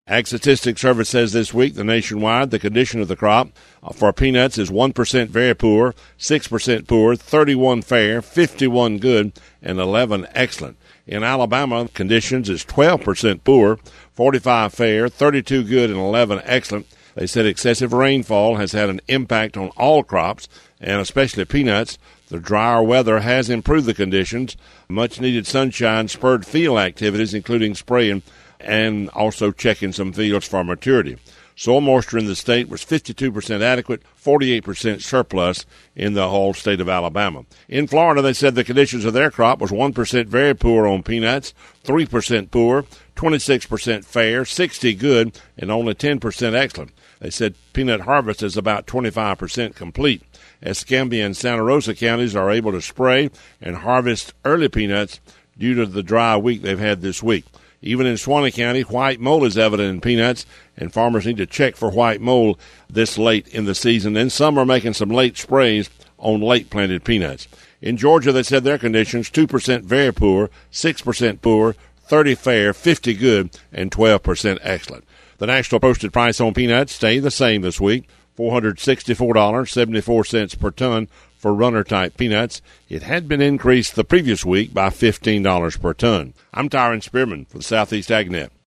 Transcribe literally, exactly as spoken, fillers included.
Ag Statistics Service says this week the nationwide, the condition of the crop for peanuts is one percent very poor, six percent poor, thirty-one fair, fifty-one good, and eleven excellent. In Alabama, conditions is twelve percent poor, forty-five fair, thirty-two good, and eleven excellent. They said excessive rainfall has had an impact on all crops, and especially peanuts. The drier weather has improved the conditions. Much-needed sunshine spurred field activities, including spraying and also checking some fields for maturity. Soil moisture in the state was fifty-two percent adequate, forty-eight percent surplus in the whole state of Alabama. In Florida, they said the conditions of their crop was one percent very poor on peanuts, three percent poor, twenty-six percent fair, sixty good, and only ten percent excellent. They said peanut harvest is about twenty-five percent complete. Escambia and Santa Rosa counties are able to spray and harvest early peanuts due to the dry week they've had this week. Even in Suwannee County, white mold is evident in peanuts, and farmers need to check for white mold this late in the season. And some are making some late sprays on late-planted peanuts. In Georgia, they said their conditions, two percent very poor, six percent poor, thirty fair, fifty good, and twelve percent excellent. The national posted price on peanuts stayed the same this week, four hundred sixty-four dollars and seventy-four cents per ton for runner-type peanuts. It had been increased the previous week by fifteen dollars per ton. I'm Tyron Spearman for the Southeast AgNet.